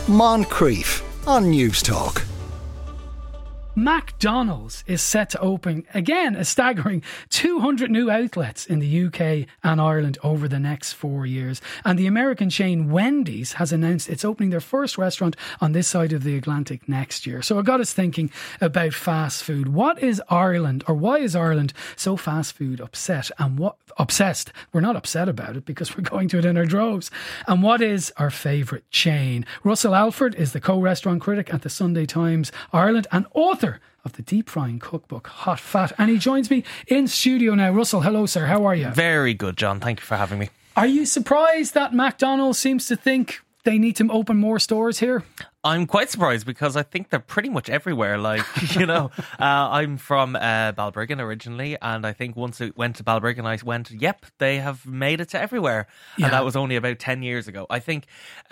Moncrief on News Talk. McDonald's is set to open, again, a staggering 200 new outlets in the UK and Ireland over the next 4 years. And the American chain Wendy's has announced it's opening their first restaurant on this side of the Atlantic next year. So it got us thinking about fast food. What is Ireland, or why is Ireland so fast food obsessed? We're not upset about it because we're going to it in our droves. And what is our favourite chain? Russell Alford is the co-restaurant critic at the Sunday Times Ireland and author of the deep frying cookbook Hot Fat, and he joins me in studio now. Russell, hello sir, how are you? Very good, John, thank you for having me. Are you surprised that McDonald's seems to think they need to open more stores here? I'm quite surprised because I think they're pretty much everywhere. I'm from Balbriggan originally, and I think once it went to Balbriggan, I went, yep, they have made it to everywhere. Yeah. And that was only about 10 years ago. I think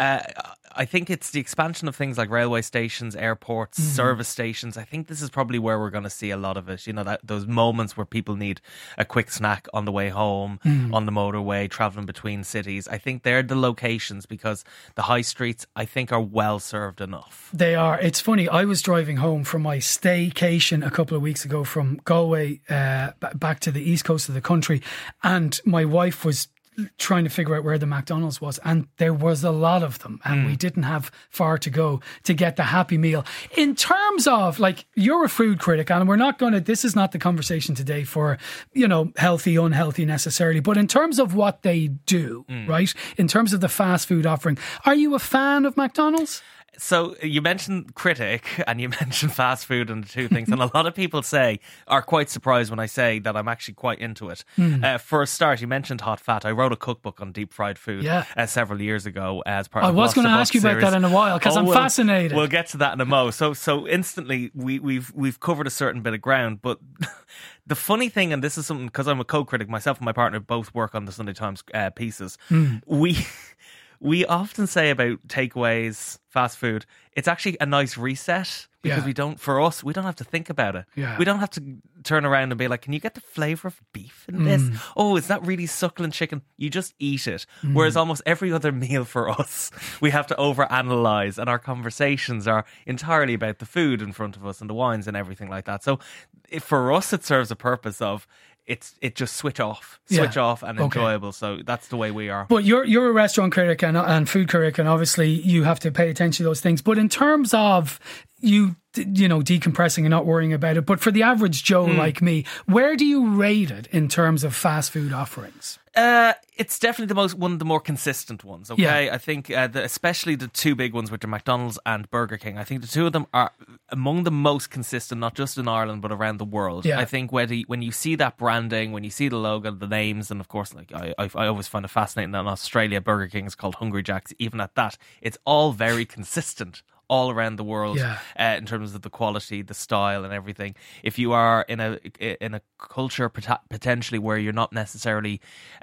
it's the expansion of things like railway stations, airports, service stations. I think this is probably where we're going to see a lot of it. You know, those moments where people need a quick snack on the way home, on the motorway, travelling between cities. I think they're the locations because the high streets, I think, are well served enough. They are. It's funny, I was driving home from my staycation a couple of weeks ago from Galway back to the east coast of the country, and my wife was trying to figure out where the McDonald's was, and there was a lot of them, and we didn't have far to go to get the Happy Meal. In terms of, like, you're a food critic, and we're not going to, this is not the conversation today for, you know, healthy, unhealthy necessarily, but in terms of what they do, right, in terms of the fast food offering, are you a fan of McDonald's? So you mentioned critic and you mentioned fast food and the two things, and a lot of people are quite surprised when I say that I'm actually quite into it. For a start, you mentioned Hot Fat. I wrote a cookbook on deep fried food several years ago as part of the I was going to ask you about that in a while because I'm fascinated. We'll get to that in a mo. So instantly we've covered a certain bit of ground, but the funny thing, and this is something because I'm a co-critic, myself and my partner both work on the Sunday Times pieces. We often say about takeaways, fast food, it's actually a nice reset because we don't have to think about it. Yeah. We don't have to turn around and be like, can you get the flavour of beef in this? Oh, is that really succulent chicken? You just eat it. Whereas almost every other meal for us, we have to overanalyze, and our conversations are entirely about the food in front of us and the wines and everything like that. So for us, it serves a purpose of it just switch off and enjoyable. So that's the way we are. But you're a restaurant critic and food critic, and obviously you have to pay attention to those things. But in terms of you know, decompressing and not worrying about it, but for the average Joe like me, where do you rate it in terms of fast food offerings? It's definitely one of the more consistent ones. Okay, yeah. I think especially the two big ones, which are McDonald's and Burger King. I think the two of them are among the most consistent, not just in Ireland but around the world. Yeah. I think when you see that branding, when you see the logo, the names, and of course, like I always find it fascinating that in Australia Burger King is called Hungry Jack's. Even at that, it's all very consistent all around the world in terms of the quality, the style, and everything. If you are in a culture potentially where you're not necessarily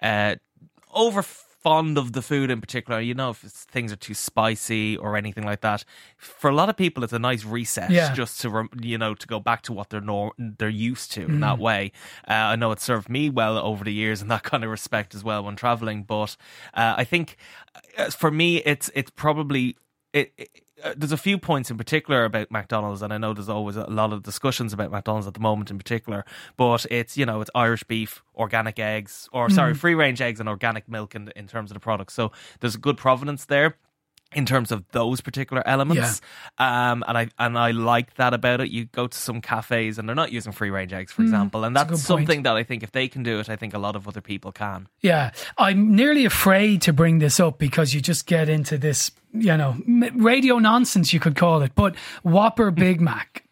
over fond of the food in particular, you know, if things are too spicy or anything like that, for a lot of people it's a nice reset just to to go back to what they're used to in that way. I know it served me well over the years in that kind of respect as well when travelling, but I think for me it's probably there's a few points in particular about McDonald's, and I know there's always a lot of discussions about McDonald's at the moment in particular, but it's Irish beef, organic eggs, free range eggs and organic milk in terms of the product. So there's a good provenance there in terms of those particular elements. And I like that about it. You go to some cafes and they're not using free range eggs, for example, and that's something that I think if they can do it, I think a lot of other people can. Yeah, I'm nearly afraid to bring this up because you just get into this, radio nonsense, you could call it, but Whopper Big Mac.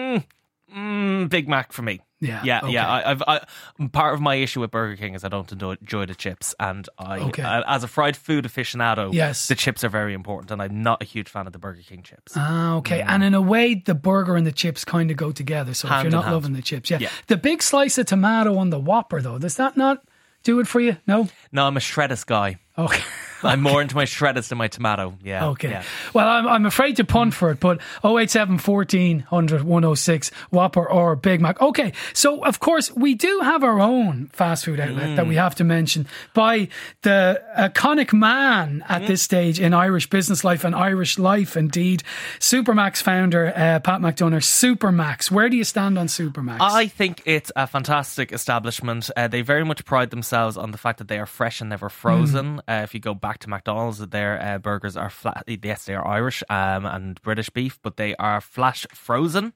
Big Mac for me. Yeah. I part of my issue with Burger King is I don't enjoy the chips, and as a fried food aficionado, the chips are very important, and I'm not a huge fan of the Burger King chips. And in a way, the burger and the chips kind of go together. So if you're not loving the chips, the big slice of tomato on the Whopper, though, does that not do it for you? No, I'm a shredders guy. Okay. I'm more into my shredders than my tomato. Yeah. Okay. Yeah. Well, I'm afraid to punt for it, but 087 1400 106 Whopper or Big Mac. Okay. So, of course, we do have our own fast food outlet that we have to mention by the iconic man at this stage in Irish business life and Irish life, indeed. Supermax founder, Pat McDonough. Supermax. Where do you stand on Supermax? I think it's a fantastic establishment. They very much pride themselves on the fact that they are fresh and never frozen. If you go back to McDonald's, their burgers are flat. Yes, they are Irish and British beef, but they are flash frozen.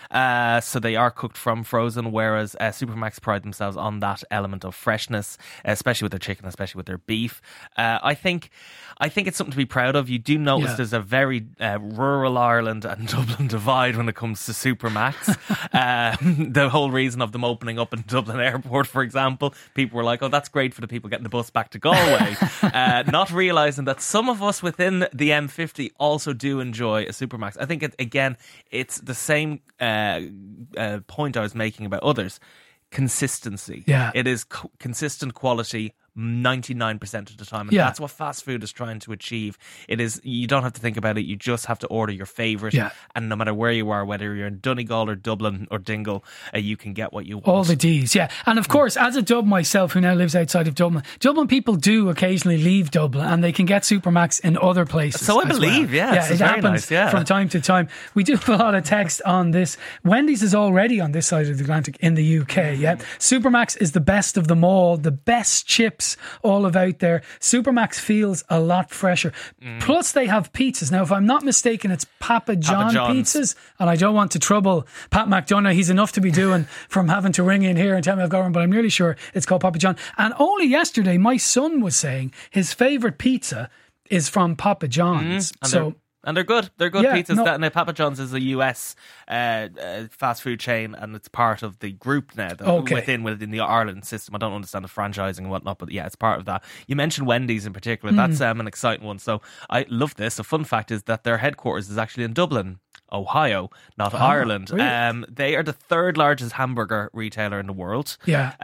So they are cooked from frozen, whereas Supermax pride themselves on that element of freshness, especially with their chicken, especially with their beef. I think it's something to be proud of. You do notice there's a very rural Ireland and Dublin divide when it comes to Supermax. The whole reason of them opening up in Dublin Airport, for example, people were like, oh, that's great for the people getting the bus back to Galway. Not realising that some of us within the M50 also do enjoy a Supermax. I think, it's the same point I was making about others. Consistency. Yeah. It is consistent quality 99% of the time, and that's what fast food is trying to achieve. It is, you don't have to think about it, you just have to order your favourite, and no matter where you are, whether you're in Donegal or Dublin or Dingle, you can get what you want. All the D's, and of course, as a Dub myself who now lives outside of Dublin people do occasionally leave Dublin and they can get Supermax in other places. So I believe, it happens from time to time. We do have a lot of text on this. Wendy's is already on this side of the Atlantic in the UK. Supermax is the best of them all, the best chips all about there. Supermax feels a lot fresher. Plus they have pizzas. Now, if I'm not mistaken, it's Papa John's pizzas, and I don't want to trouble Pat McDonough. He's enough to be doing from having to ring in here and tell me I've got one, but I'm nearly sure it's called Papa John. And only yesterday my son was saying his favourite pizza is from Papa John's. And they're good. They're good pizzas. Now, Papa John's is a US fast food chain, and it's part of the group now within the Ireland system. I don't understand the franchising and whatnot, but it's part of that. You mentioned Wendy's in particular. That's an exciting one. So I love this. A fun fact is that their headquarters is actually in Dublin, Ohio, not Ireland. Really? They are the third largest hamburger retailer in the world.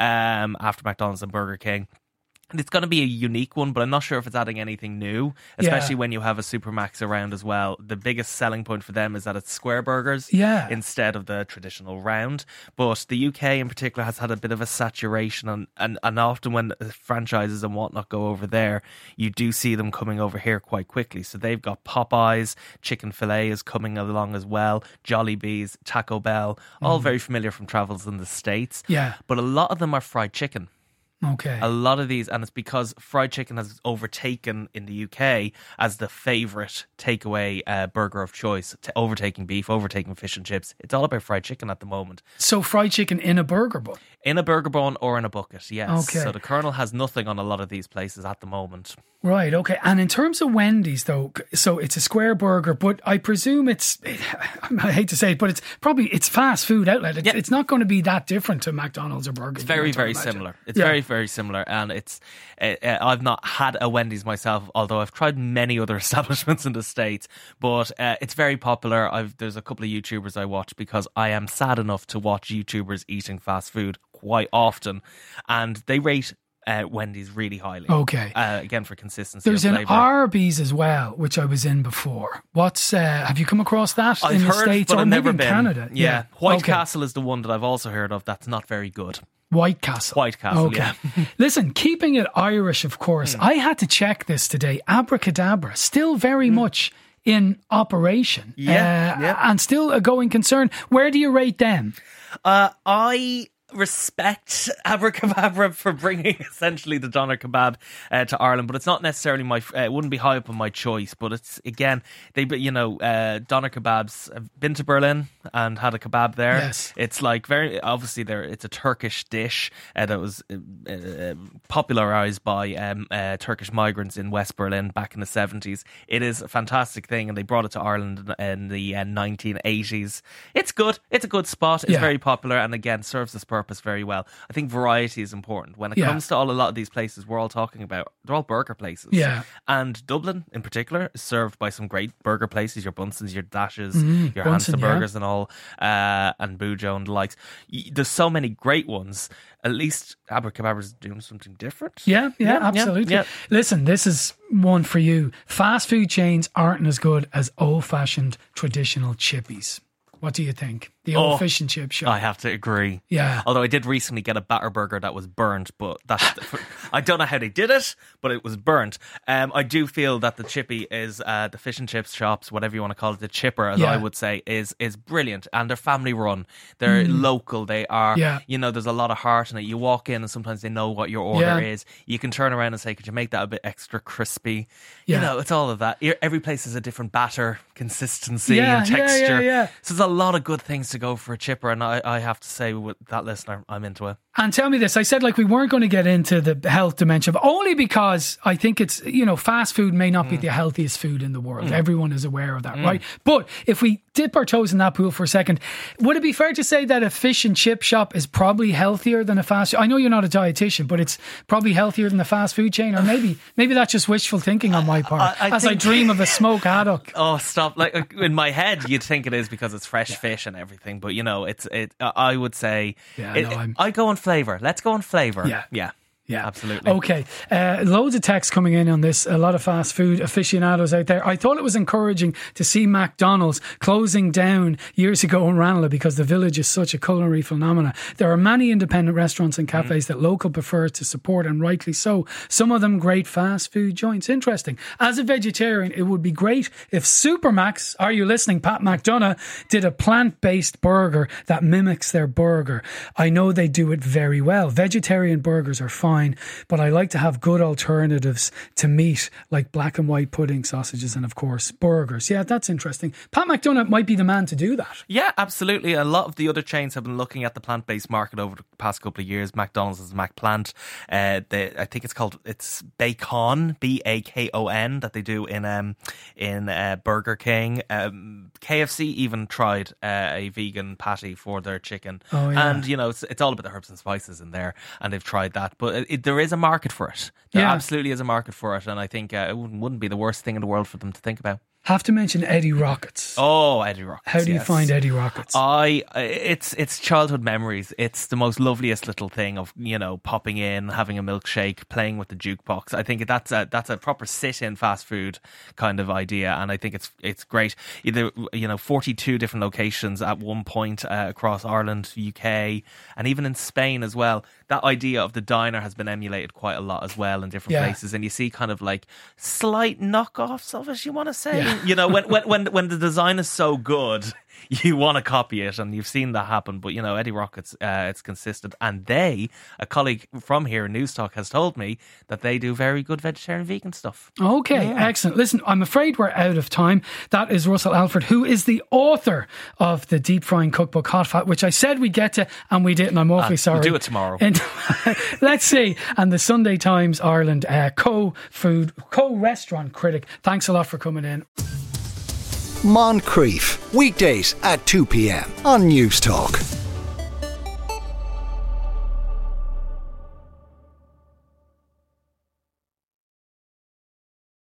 After McDonald's and Burger King. And it's going to be a unique one, but I'm not sure if it's adding anything new, especially when you have a Supermax around as well. The biggest selling point for them is that it's square burgers instead of the traditional round. But the UK in particular has had a bit of a saturation, and often when franchises and whatnot go over there, you do see them coming over here quite quickly. So they've got Popeyes, Chicken Filet is coming along as well, Jollibees, Taco Bell, all very familiar from travels in the States. But a lot of them are fried chicken. Okay. A lot of these, and it's because fried chicken has overtaken in the UK as the favourite takeaway burger of choice, overtaking beef, overtaking fish and chips. It's all about fried chicken at the moment. So fried chicken in a burger bun? In a burger bun or in a bucket, yes. Okay. So the Colonel has nothing on a lot of these places at the moment. Right, okay. And in terms of Wendy's, though, so it's a square burger, but I presume I hate to say it, but it's fast food outlet. It's not going to be that different to McDonald's or Burger King. It's very, very similar. It's very, very similar. And I've not had a Wendy's myself, although I've tried many other establishments in the States, but it's very popular. There's a couple of YouTubers I watch because I am sad enough to watch YouTubers eating fast food quite often, and they rate Wendy's really highly. Okay. Again, for consistency. There's an Arby's as well, which I was in before. Have you come across that in the States or maybe in Canada? Yeah. White Castle is the one that I've also heard of that's not very good. White Castle. Okay. Listen, keeping it Irish, of course. I had to check this today. Abracadabra, still very much in operation. And still a going concern. Where do you rate them? I respect Abracadabra for bringing essentially the doner kebab to Ireland, but it's not necessarily it wouldn't be high up on my choice. But it's, again, doner kebabs. I've been to Berlin and had a kebab there. Yes. It's like very obviously it's a Turkish dish that was popularized by Turkish migrants in West Berlin back in the 70s. It is a fantastic thing, and they brought it to Ireland in the 1980s. It's good. It's a good spot. It's very popular, and again serves this purpose purpose very well. I think variety is important. When it comes to a lot of these places we're all talking about, they're all burger places. Yeah. And Dublin, in particular, is served by some great burger places, your Bunsen's, your Dashes, your Hanson Burgers and all, and Bujo and the likes. There's so many great ones. At least Abercababber's doing something different. Yeah, absolutely. Yeah. Listen, this is one for you. Fast food chains aren't as good as old-fashioned traditional chippies. What do you think? The old fish and chip shop. I have to agree. Yeah. Although I did recently get a batter burger that was burnt, but I don't know how they did it, but it was burnt. I do feel that the chippy is the fish and chips shops, whatever you want to call it, the chipper, as I would say, is brilliant. And they're family run. They're local. They are, there's a lot of heart in it. You walk in and sometimes they know what your order is. You can turn around and say, could you make that a bit extra crispy? Yeah. It's all of that. Every place has a different batter consistency and texture. So there's a lot of good things to go for a chipper, and I have to say, with that listener, I'm into it. And tell me this, I said we weren't going to get into the health dimension, but only because I think it's, fast food may not be the healthiest food in the world. Everyone is aware of that, right? But if we dip our toes in that pool for a second, would it be fair to say that a fish and chip shop is probably healthier than a fast food? I know you're not a dietitian, but it's probably healthier than a fast food chain, or maybe that's just wishful thinking on my part, I dream of a smoked haddock. Oh, stop. In my head, you'd think it is because it's fresh fish and everything, but I would say I go on flavour. Let's go on flavour. Yeah, absolutely. Okay, loads of texts coming in on this. A lot of fast food aficionados out there. I thought it was encouraging to see McDonald's closing down years ago in Ranelagh because the village is such a culinary phenomenon. There are many independent restaurants and cafes that local prefer to support, and rightly so. Some of them great fast food joints. Interesting. As a vegetarian, it would be great if Supermax, are you listening, Pat McDonough, did a plant-based burger that mimics their burger. I know they do it very well. Vegetarian burgers are fine, but I like to have good alternatives to meat, like black and white pudding, sausages, and of course burgers. Yeah, that's interesting. Pat McDonough might be the man to do that. Yeah, absolutely. A lot of the other chains have been looking at the plant-based market over the past couple of years. McDonald's is McPlant. I think it's Bacon, Bakon, that they do in Burger King. KFC even tried a vegan patty for their chicken. Oh, yeah. And it's all about the herbs and spices in there, and they've tried that, but there is a market for it. There absolutely is a market for it, and I think it wouldn't be the worst thing in the world for them to think about. Have to mention Eddie Rockets. Oh, Eddie Rockets. How do you find Eddie Rockets? It's childhood memories. It's the most loveliest little thing of, popping in, having a milkshake, playing with the jukebox. I think that's a proper sit-in fast food kind of idea, and I think it's great. Either 42 different locations at one point across Ireland, UK, and even in Spain as well. That idea of the diner has been emulated quite a lot as well in different places, and you see kind of slight knockoffs of it, you want to say. Yeah. When the design is so good, you want to copy it, and you've seen that happen. But Eddie Rockets, it's consistent, and a colleague from here in Newstalk has told me that they do very good vegetarian vegan stuff. Okay, excellent. Listen, I'm afraid we're out of time. That is Russell Alford, who is the author of the Deep Frying Cookbook Hot Fat, which I said we'd get to, and we didn't. I'm awfully sorry. We'll do it tomorrow. And let's see. And the Sunday Times Ireland co-restaurant critic. Thanks a lot for coming in. Moncrief, weekdays at 2 p.m. on Newstalk.